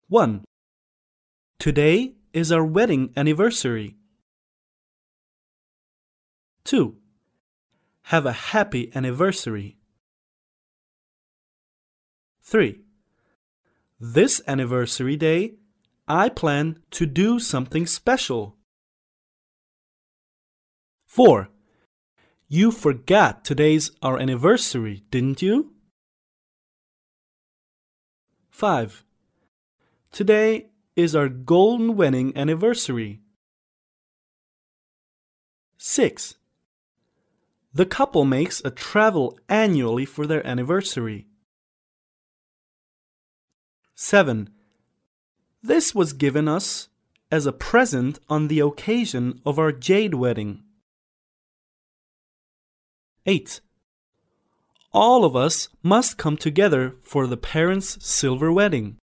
1. Today is our wedding anniversary. 2. Have a happy anniversary. 3. This anniversary day, I plan to do something special. 4. You forgot today's our anniversary, didn't you? 5. Today is our golden wedding anniversary. 6. The couple makes a travel annually for their anniversary. 7. This was given us as a present on the occasion of our jade wedding. 8. All of us must come together for the parents' silver wedding.